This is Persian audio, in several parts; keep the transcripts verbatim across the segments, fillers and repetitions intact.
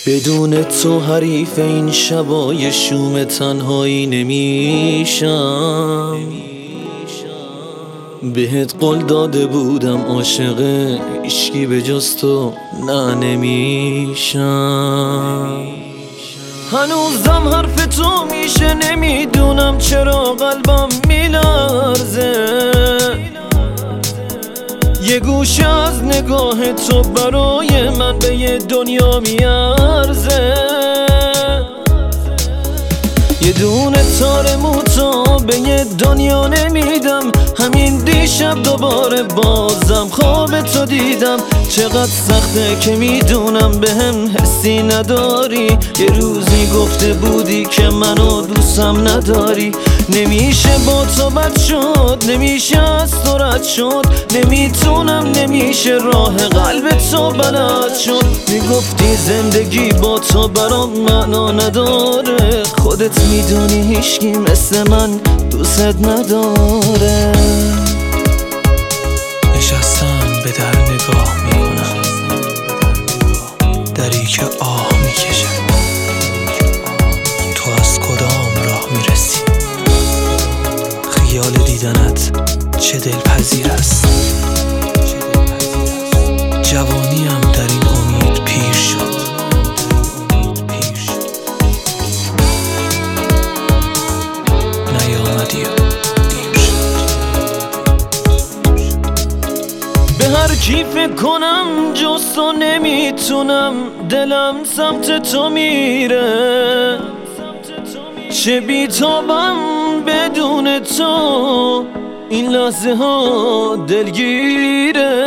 بدون تو حریف این شبای شوم تنهایی نمیشم. بهت قول داده بودم عاشق هیچکی به جز تو نه نمیشم. هنوزم حرف تو میشه، نمیدونم چرا قلبم میلرزه. یه گوشه از نگاه تو برای من به یه دنیا میارزه. یه دونه تار موتا به یه دنیا نمیدم. همین دیشب دوباره بازم خواب تو دیدم. چقدر سخته که میدونم به هم حسی نداری. یه روزی گفته بودی که منو دوستم نداری. نمیشه با تو بد شد، نمیشه از تو رد شد. نمیتونم، نمیشه راه قلب تو بلد شد. میگفتی زندگی با تو برام معنا نداره. خودت میدونی هیچکی مثل من دوست نداره. نشستم به در نگاه میکنم، دری که آه میکشه. تو از کدام راه میرسی؟ خیال دیدنت چه دلپذیر است. جوانیم در این امید پیر شد. نیامدی و دیر شد. به هر کی فکر کنم جز تو نمیتونم. دلم سمت تو میره. چه بیتابم بدون تو. این لحظه ها دلگیره.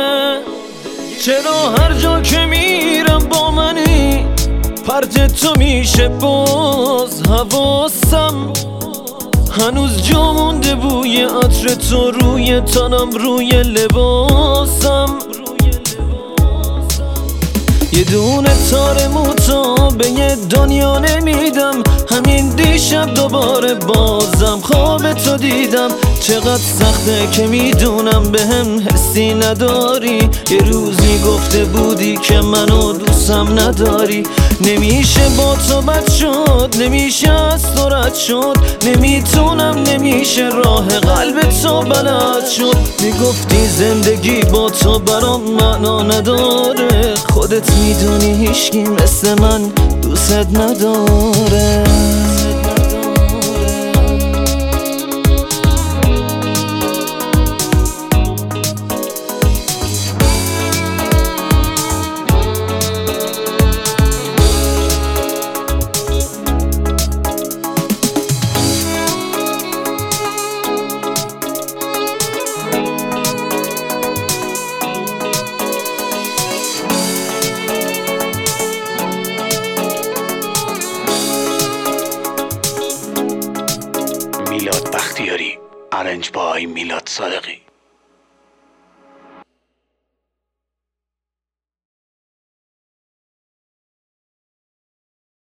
چرا هر جا که میرم با منی پرت تو میشه باز حواسم. هنوز جا مونده بوی عطر تو روی تنم، روی لباسم. یه دونه تار موتا به یه دنیا نمیدم. همین دیشب دوباره بازم خواب تو دیدم. چقدر سخته که میدونم به هم حسی نداری. یه روزی گفته بودی که منو دوستم نداری. نمیشه با تو بد شد، نمیشه از تو رد شد. نمیتونم، نمیشه راه قلب تو بلد شد. میگفتی زندگی با تو برام معنا نداره. خودت میدونی هیچکی مثل من دوست نداره. میلاد بختیاری، ارنج بای میلاد صادقی.